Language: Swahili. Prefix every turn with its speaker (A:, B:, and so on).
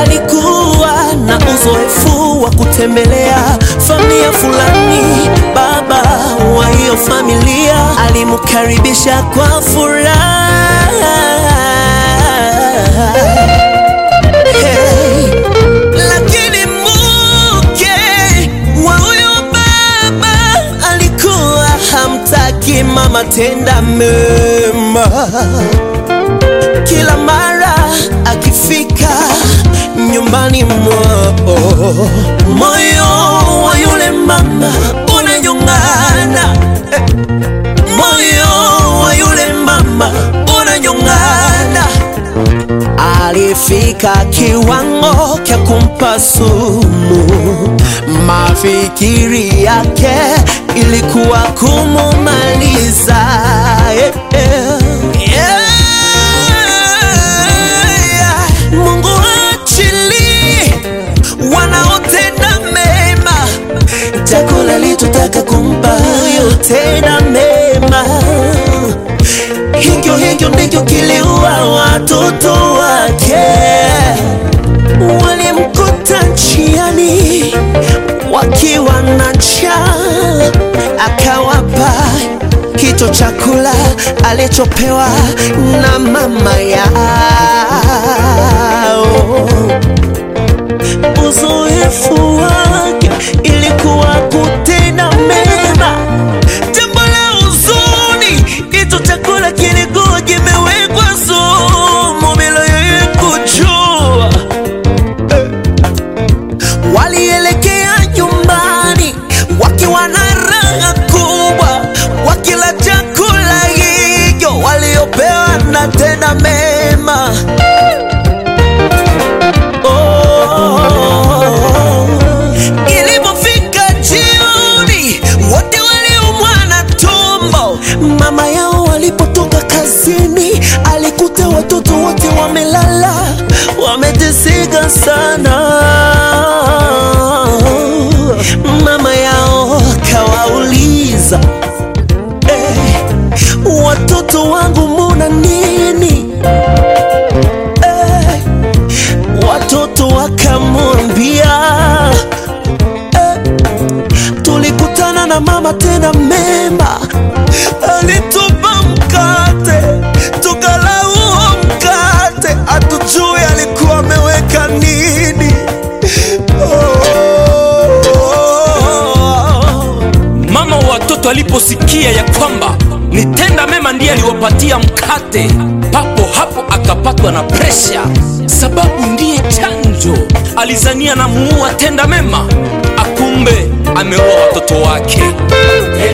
A: alikuwa na uzoefu wa kutembelea familia fulani. Baba wa hiyo familia alimkaribisha kwa furaha. Hey, lakini mke wa huyo baba alikuwa hamtaki mama tenda mema. Kila mara akifika nyumbani mwao, moyo wa yule mama unanyong'ana. Moyo wa yule mama unanyong'ana. Alifika kiwango cha kumpa sumu. Mafikiri yake ilikuwa kumumaliza. Mungu achili wanaotenda mema. Chakula litotaka kumpa yotenda mema. Hikyo ndikyo kiliua watoto wake. Walimkuta njiani wakiwa na njaa, akawapa kitu chakula alichopewa na mama yao. Uzoefu wake ilikuwa kutenda mema. Jambo la huzuni, kitu chakula kilikuwa kimewekwa sumu bila yeye kujua. Walielekea nyumbani wakiwa na raha kubwa, wakila chakula hicho waliopewa na tena mema. Ilipofika jioni, wote waliumwa na tumbo. Mama yao walipotoka kazini, alikuta watoto wote wamelala, wameteseka sana. Mama yao kawauliza, watoto wangu muna nini? Watoto wakamwambia, tulikutana na mama tena mema. Alitupa mkate, tukala huo mkate, hatujui alikuwa ameweka nini.
B: Mama wa watoto aliposikia ya kwamba ni tenda mema ndiye aliwapatia mkate, papo hapo akapatwa na presha, sababu ndiye chanjo. Alizania na muua tenda mema, akumbe ameua watoto wake.